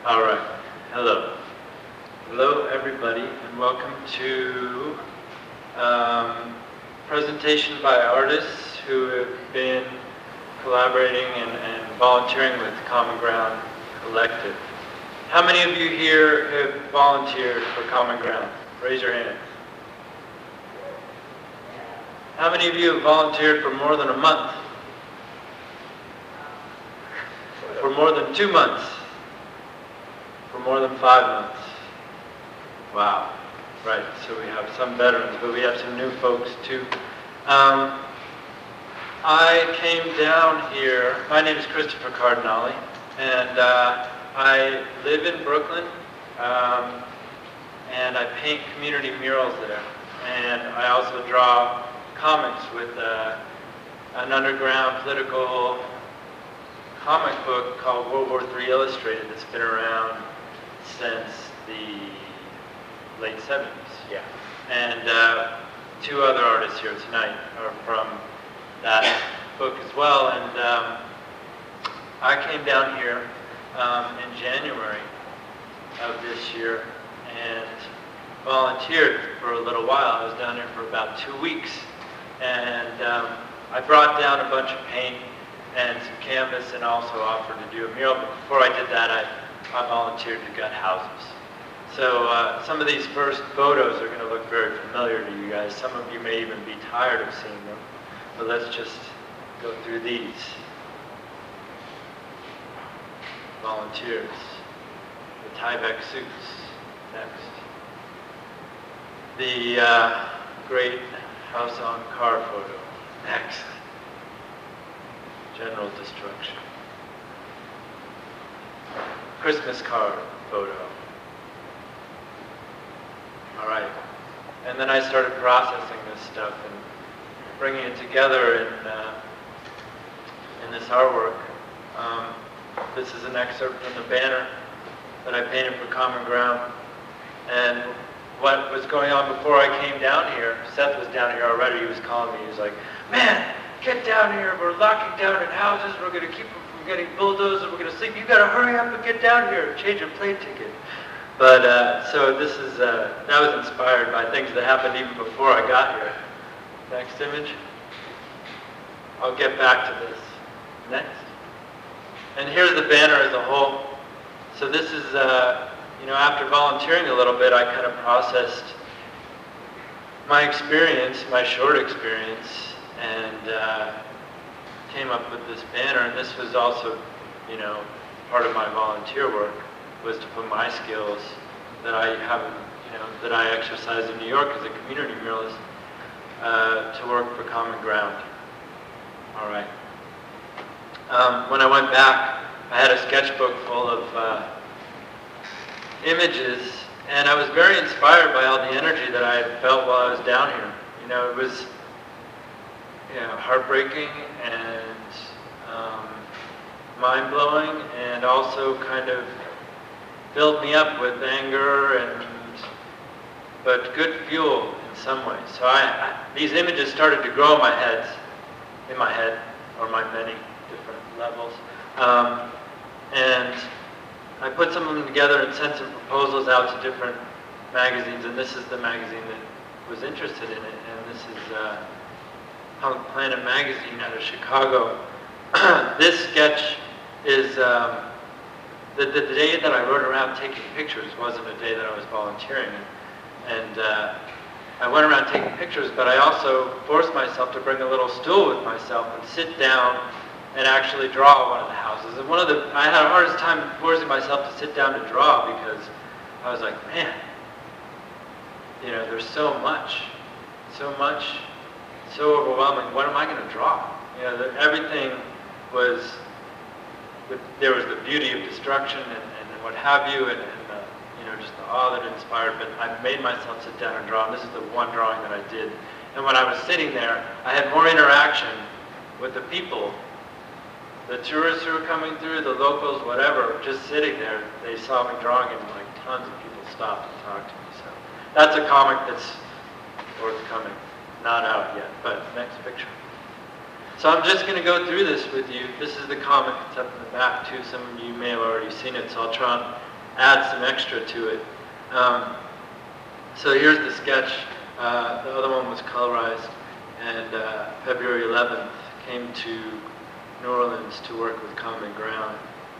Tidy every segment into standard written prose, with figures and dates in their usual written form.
All right. Hello. Hello, everybody, and welcome to presentation by artists who have been collaborating and volunteering with Common Ground Collective. How many of you here have volunteered for Common Ground? Raise your hand. How many of you have volunteered for more than a month? For more than 2 months? For more than 5 months? Wow. Right, so we have some veterans, but we have some new folks too. I came down here, my name is Christopher Cardinale, and I live in Brooklyn, and I paint community murals there. And I also draw comics with an underground political comic book called World War III Illustrated that's been around since the late 70s. Yeah. And 2 other artists here tonight are from that book as well. And I came down here in January of this year and volunteered for a little while. I was down here for about 2 weeks. And I brought down a bunch of paint and some canvas and also offered to do a mural. But before I did that, I volunteered to gut houses. So some of these first photos are going to look very familiar to you guys. Some of you may even be tired of seeing them. But let's just go through these. Volunteers. The Tyvek suits. Next. The great house on car photo. Next. General destruction. Christmas card photo. All right. And then I started processing this stuff and bringing it together in this artwork. This is an excerpt from the banner that I painted for Common Ground. And what was going on before I came down here, Seth was down here already, he was calling me, he was like, man, get down here, we're locking down in houses, we're going to keep them from getting bulldozed, we're going to sleep, you got to hurry up and get down here, change your plane ticket. But, so this is, that was inspired by things that happened even before I got here. Next image. I'll get back to this. Next. And here's the banner as a whole. So this is, you know, after volunteering a little bit, I kind of processed my experience, my short experience, and came up with this banner. And this was also, you know, part of my volunteer work, was to put my skills that I have, you know, that I exercise in New York as a community muralist to work for Common Ground. All right. When I went back, I had a sketchbook full of images, and I was very inspired by all the energy that I had felt while I was down here. You know, it was, you know, heartbreaking and mind-blowing, and also kind of filled me up with anger but good fuel in some ways. So these images started to grow in my head, or my many different levels. And I put some of them together and sent some proposals out to different magazines, and this is the magazine that was interested in it, and this is Punk Planet magazine out of Chicago. This sketch is, the day that I rode around taking pictures wasn't a day that I was volunteering, and I went around taking pictures, but I also forced myself to bring a little stool with myself and sit down and actually draw one of the houses. And I had the hardest time forcing myself to sit down to draw because I was like, man, you know, there's so much, so overwhelming. What am I going to draw? You know, everything was, there was the beauty of destruction and what have you, and you know, just the awe that it inspired. But I made myself sit down and draw, and this is the one drawing that I did. And when I was sitting there, I had more interaction with the people. The tourists who were coming through, the locals, whatever, just sitting there, they saw me drawing and like tons of people stopped and talked to me. So that's a comic that's forthcoming. Not out yet, but next picture. So I'm just going to go through this with you. This is the comic. It's up in the back too. Some of you may have already seen it, so I'll try add some extra to it. So here's the sketch. The other one was colorized, and February 11th came to New Orleans to work with Common Ground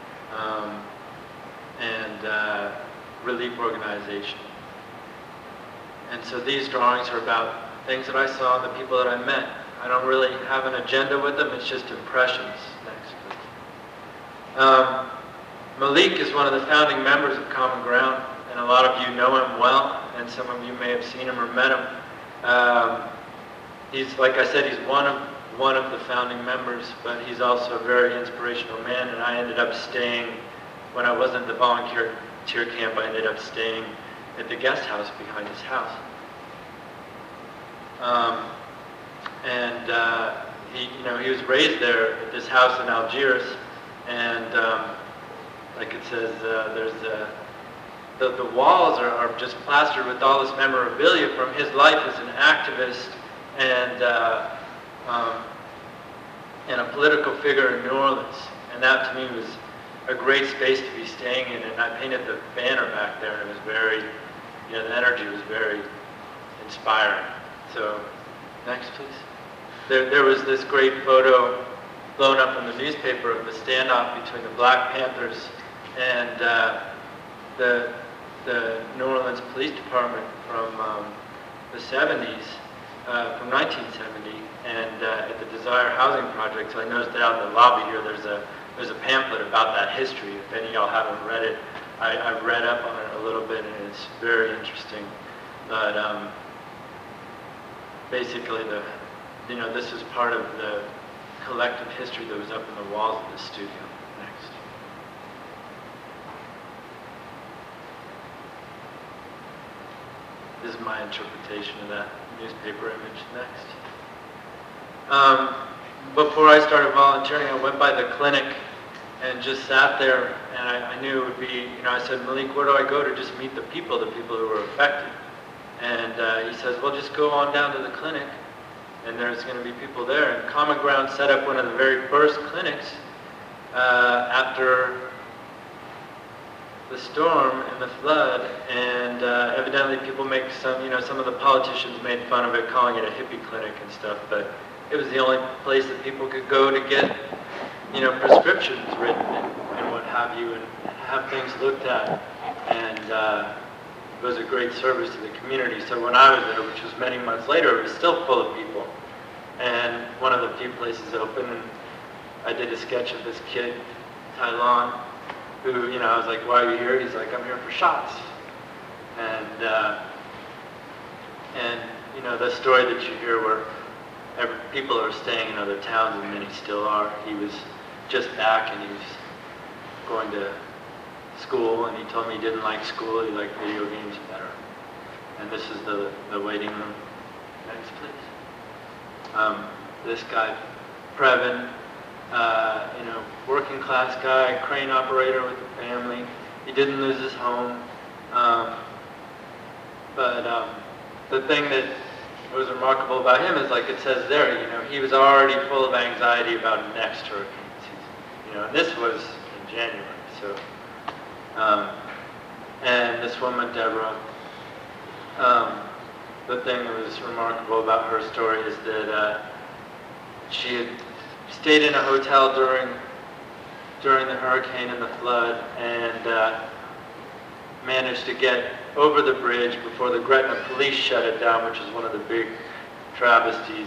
and Relief Organization. And so these drawings are about things that I saw and the people that I met. I don't really have an agenda with them, it's just impressions. Next, please. Malik is one of the founding members of Common Ground, and a lot of you know him well, and some of you may have seen him or met him. He's, like I said, he's one of the founding members, but he's also a very inspirational man, and I ended up staying, when I wasn't at the volunteer camp, I ended up staying at the guest house behind his house. He was raised there at this house in Algiers, and like it says, the walls are just plastered with all this memorabilia from his life as an activist and a political figure in New Orleans. And that to me was a great space to be staying in. And I painted the banner back there, and it was very, the energy was very inspiring. So, next please. There was this great photo blown up in the newspaper of the standoff between the Black Panthers and the New Orleans Police Department from the 70s, from 1970, and at the Desire Housing Project. So I noticed that out in the lobby here there's a pamphlet about that history. If any of y'all haven't read it, I've read up on it a little bit, and it's very interesting. But basically, this is part of the collective history that was up in the walls of the studio. Next. This is my interpretation of that newspaper image. Next. Before I started volunteering, I went by the clinic and just sat there, and I knew it would be, I said, Malik, where do I go to just meet the people who were affected? And he says, well, just go on down to the clinic, and there's going to be people there. And Common Ground set up one of the very first clinics after the storm and the flood, and evidently people make some of the politicians made fun of it, calling it a hippie clinic and stuff, but it was the only place that people could go to get, prescriptions written and what have you, and have things looked at, and it was a great service to the community. So when I was there, which was many months later, it was still full of people, and one of the few places open, and I did a sketch of this kid, Tylon, who, I was like, why are you here? He's like, I'm here for shots. And the story that you hear where people are staying in other towns, and many still are. He was just back, and he was going to school, and he told me he didn't like school, he liked video games better. And this is the waiting room. Next, please. This guy, Previn, working class guy, crane operator with a family. He didn't lose his home. But the thing that was remarkable about him is, like it says there, he was already full of anxiety about next hurricane season. And this was in January, so. And this woman, Deborah, the thing that was remarkable about her story is that she had stayed in a hotel during the hurricane and the flood, and managed to get over the bridge before the Gretna police shut it down, which is one of the big travesties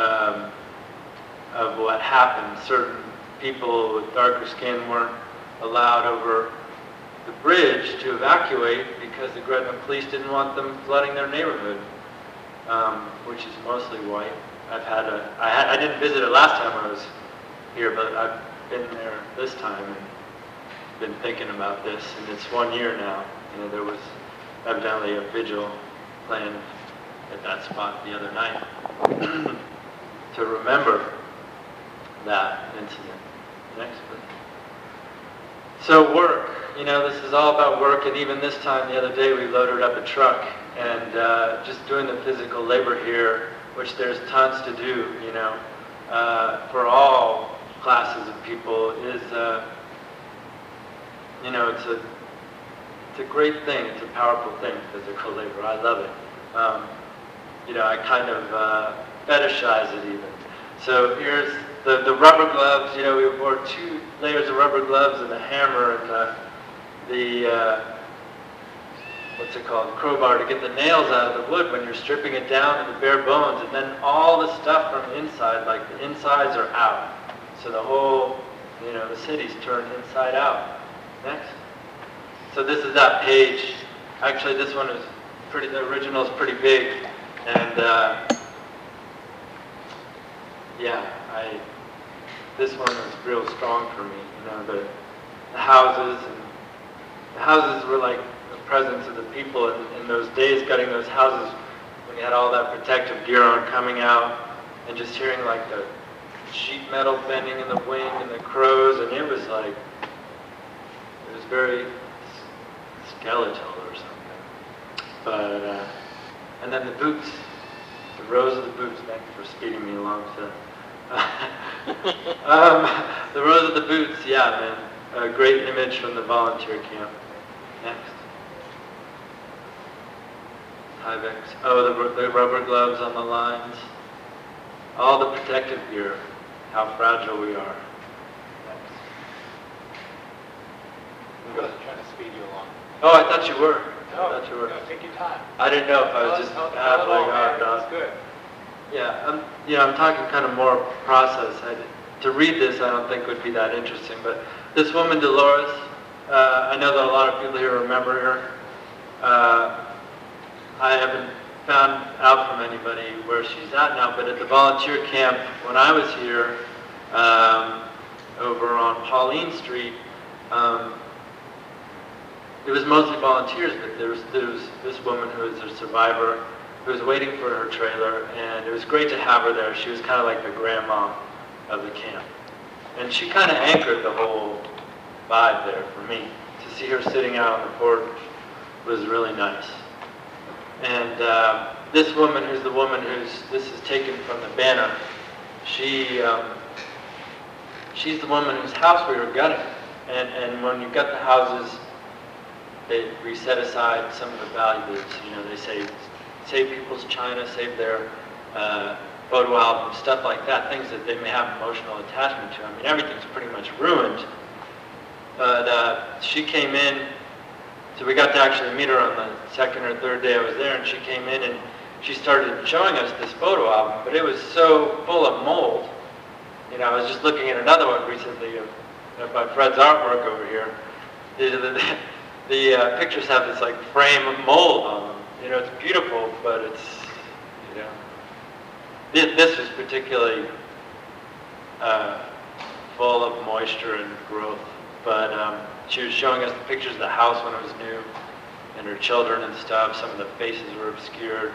of what happened. Certain people with darker skin weren't allowed over the bridge to evacuate because the Gretna police didn't want them flooding their neighborhood, which is mostly white. I didn't visit it last time I was here, but I've been there this time and been thinking about this, and it's 1 year now. There was evidently a vigil planned at that spot the other night to remember that incident. Next, please. So work, this is all about work, and even this time the other day we loaded up a truck, and just doing the physical labor here, which there's tons to do, for all classes of people, is, a great thing. It's a powerful thing, physical labor. I love it. I kind of fetishize it even. So here's the rubber gloves. We wore 2 layers of rubber gloves and a hammer and the what's it called, crowbar to get the nails out of the wood when you're stripping it down to the bare bones, and then all the stuff from the inside, like the insides are out. So the whole, the city's turned inside out. Next. So this is that page. Actually, this one is the original is pretty big, and this one was real strong for me. The houses were like the presence of the people in those days, gutting those houses when you had all that protective gear on coming out, and just hearing like the sheet metal bending in the wind and the crows, and it was very skeletal or something. But and then the boots, the rows of the boots. Thanks for speeding me along, Seth. The rows of the boots, yeah, man. A great image from the volunteer camp. Next. Tyvek. Oh, the rubber gloves on the lines. All the protective gear. How fragile we are. Next. I wasn't trying to speed you along. Oh, I thought you were. No, take your time. I didn't know if I was just babbling on. That's good. Yeah, I'm talking kind of more process. To read this, I don't think would be that interesting. But this woman, Dolores, I know that a lot of people here remember her. I haven't found out from anybody where she's at now, but at the volunteer camp when I was here, over on Pauline Street, it was mostly volunteers, but there was this woman who was a survivor who was waiting for her trailer, and it was great to have her there. She was kind of like the grandma of the camp. And she kind of anchored the whole vibe there for me. To see her sitting out on the porch was really nice. And this woman, who's the woman this is taken from the banner, she's the woman whose house we were gutting. And when you gut the houses, we set aside some of the valuables. They save people's china, save their photo albums, stuff like that, things that they may have emotional attachment to. I mean, everything's pretty much ruined. But she came in, so we got to actually meet her on the 2nd or 3rd day I was there, and she came in and she started showing us this photo album, but it was so full of mold. I was just looking at another one recently of by Fred's artwork over here. The pictures have this like frame of mold on them. It's beautiful, but it's, this was particularly full of moisture and growth. But she was showing us the pictures of the house when it was new, and her children and stuff. Some of the faces were obscured.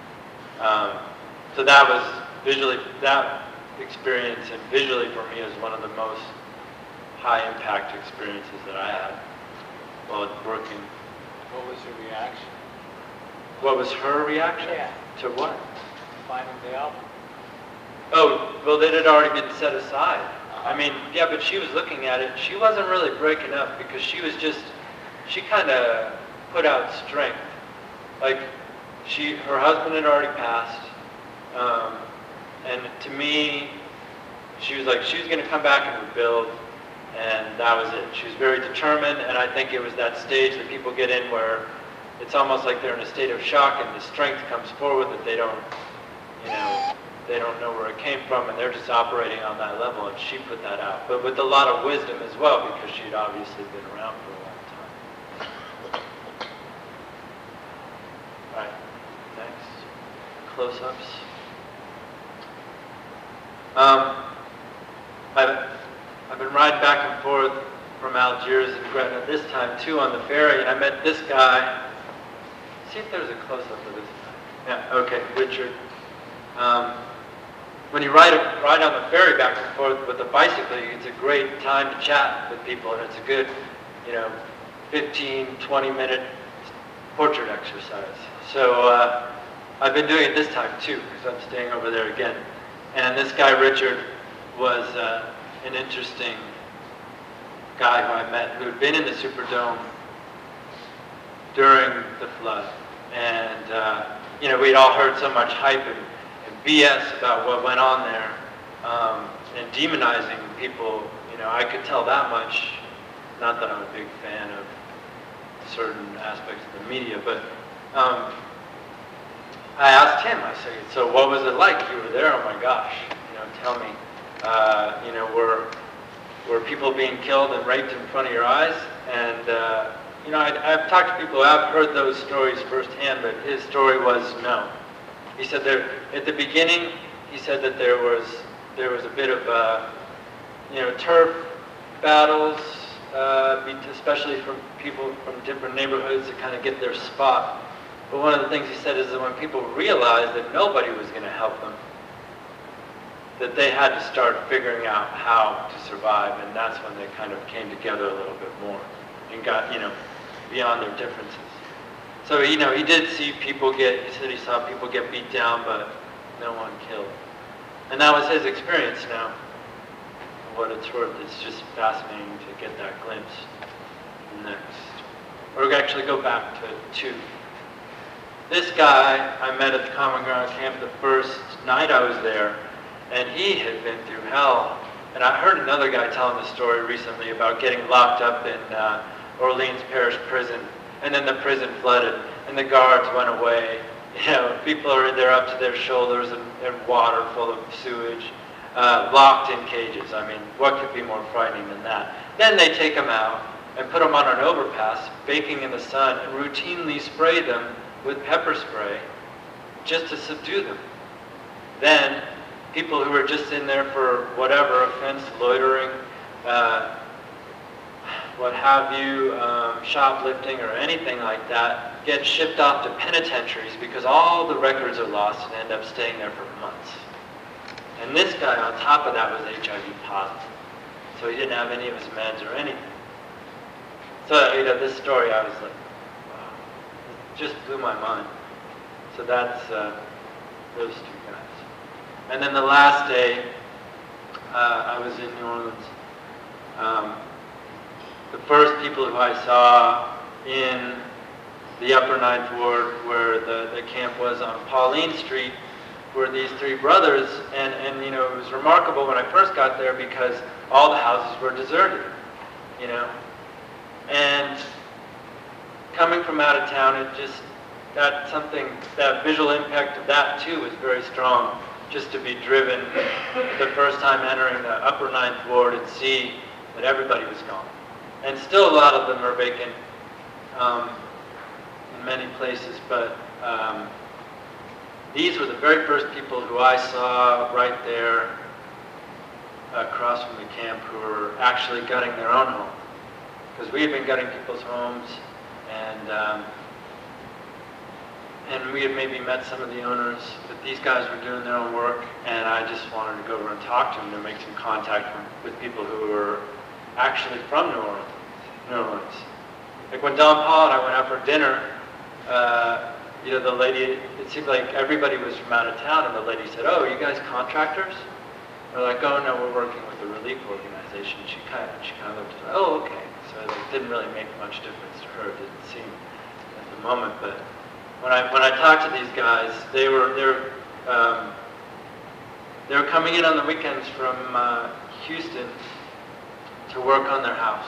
So that was that experience, and visually for me, is one of the most high impact experiences that I had while working. What was your reaction? What was her reaction? Yeah. To what? Finding the album. Oh, well, it had already been set aside. I mean, yeah, but she was looking at it. She wasn't really breaking up because she kind of put out strength. Like, her husband had already passed. And to me, she was going to come back and rebuild. And that was it. She was very determined, and I think it was that stage that people get in where it's almost like they're in a state of shock, and the strength comes forward that they don't know where it came from, and they're just operating on that level, and she put that out. But with a lot of wisdom as well, because she'd obviously been around for a long time. All right, next. Close-ups. I've been riding back and forth from Algiers and Gretna this time too on the ferry, and I met this guy. See if there's a close-up of this guy. Yeah, okay, Richard. When you ride on the ferry back and forth with a bicycle, it's a great time to chat with people, and it's a good, 15, 20-minute portrait exercise. So I've been doing it this time too, because I'm staying over there again. And this guy, Richard, was an interesting guy who I met who had been in the Superdome during the flood. And, we'd all heard so much hype and BS about what went on there, and demonizing people. I could tell that much. Not that I'm a big fan of certain aspects of the media, but I asked him, I said, so what was it like? You were there, oh my gosh, tell me. Were people being killed and raped in front of your eyes? And, I've talked to people who have heard those stories firsthand, but his story was no. He said at the beginning, he said that there was a bit of, turf battles, especially from people from different neighborhoods to kind of get their spot. But one of the things he said is that when people realized that nobody was going to help them, that they had to start figuring out how to survive, and that's when they kind of came together a little bit more and got, beyond their differences. So, he did see people he said he saw people get beat down, but no one killed. And that was his experience now. For what it's worth, it's just fascinating to get that glimpse next. We're going to actually go back to 2. This guy I met at the Common Ground camp the first night I was there, and he had been through hell. And I heard another guy telling the story recently about getting locked up in Orleans Parish Prison, and then the prison flooded, and the guards went away. People are in there up to their shoulders and water full of sewage, locked in cages. I mean, what could be more frightening than that? Then they take them out and put them on an overpass, baking in the sun, and routinely spray them with pepper spray just to subdue them. Then people who are just in there for whatever offense, loitering, what have you, shoplifting or anything like that, get shipped off to penitentiaries because all the records are lost and end up staying there for months. And this guy on top of that was HIV positive. So he didn't have any of his meds or anything. So, this story, I was like, wow, it just blew my mind. So that's those 2 guys. And then the last day, I was in New Orleans. The first people who I saw in the upper 9th Ward, where the camp was on Pauline Street, were these 3 brothers. And it was remarkable when I first got there because all the houses were deserted, And coming from out of town, that visual impact of that too was very strong. Just to be driven the first time entering the upper 9th Ward and see that everybody was gone. And still a lot of them are vacant in many places, but these were the very first people who I saw right there across from the camp who were actually gutting their own home. Because we had been gutting people's homes, and we had maybe met some of the owners, but these guys were doing their own work, and I just wanted to go over and talk to them to make some contact with people who were actually from New Orleans. Like when Don Paul and I went out for dinner, the lady, it seemed like everybody was from out of town, and the lady said, "Oh, are you guys contractors?" We're like, "Oh no, we're working with a relief organization." She kind of looked at, "Oh, okay." So it didn't really make much difference to her. It didn't seem at the moment, but when I talked to these guys, they were coming in on the weekends from Houston to work on their house,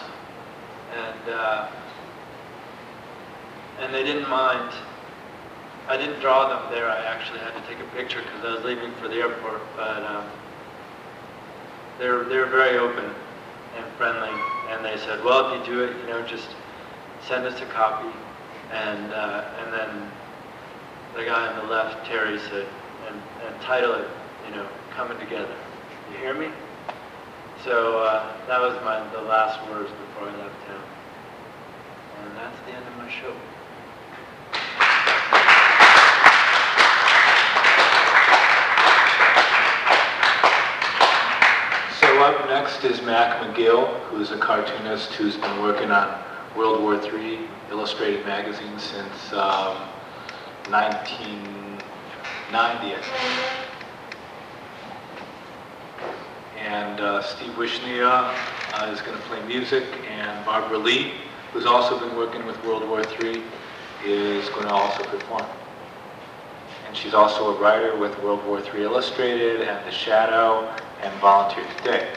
and they didn't mind. I didn't draw them there. I actually had to take a picture because I was leaving for the airport. But they were very open and friendly, and they said, "Well, if you do it, just send us a copy." And then the guy on the left, Terry, said, and title it, "Coming Together." You hear me? So that was the last words before I left town. And that's the end of my show. So up next is Mac McGill, who's a cartoonist who's been working on World War III illustrated magazines since 1990, I think. And Steve Wishnia is going to play music, and Barbara Lee, who's also been working with World War III, is going to also perform. And she's also a writer with World War III Illustrated and The Shadow and Volunteer Today.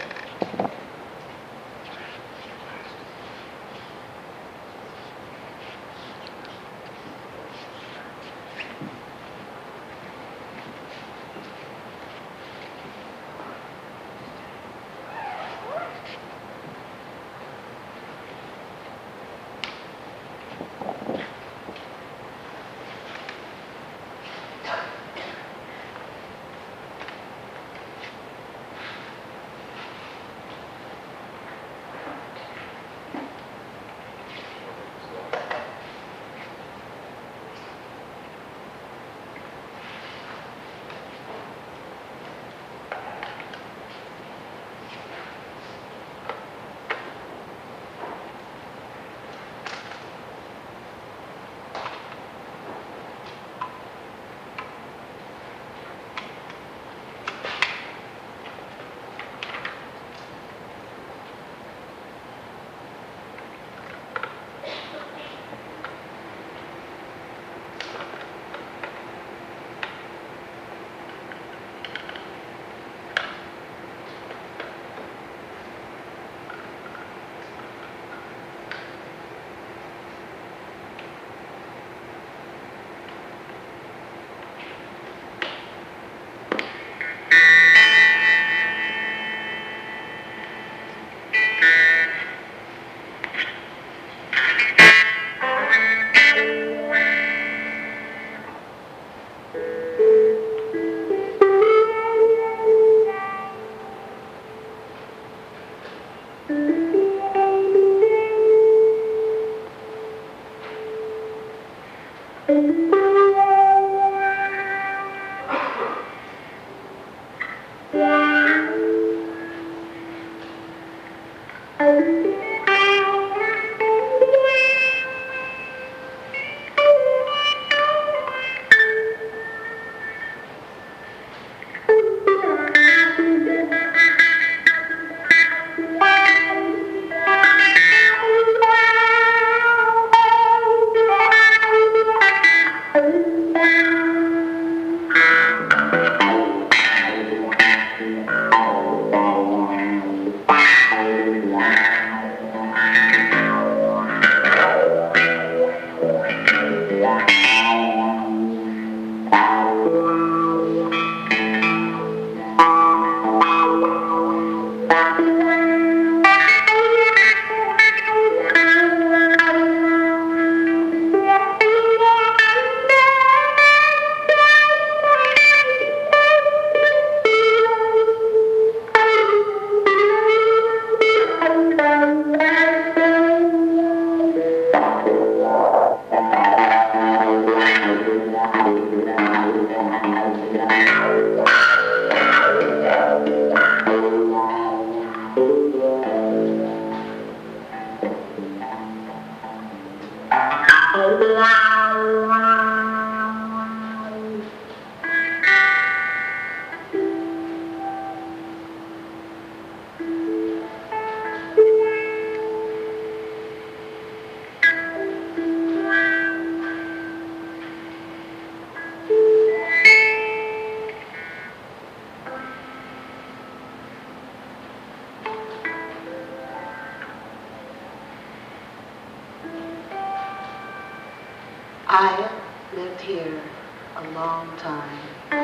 I lived here a long time.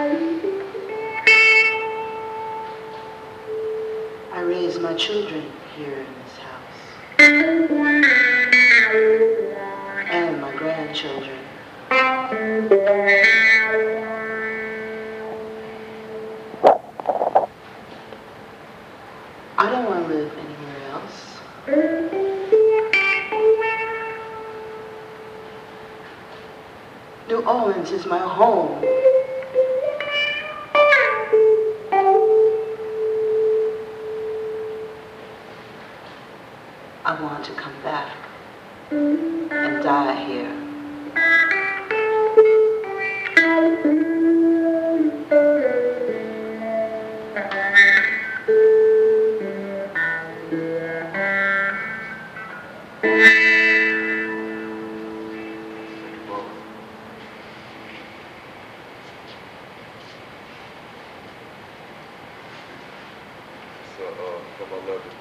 I raised my children here in this house. And my grandchildren. I don't want to live anywhere else. New Orleans is my home. I want to come back and die here. Well noted.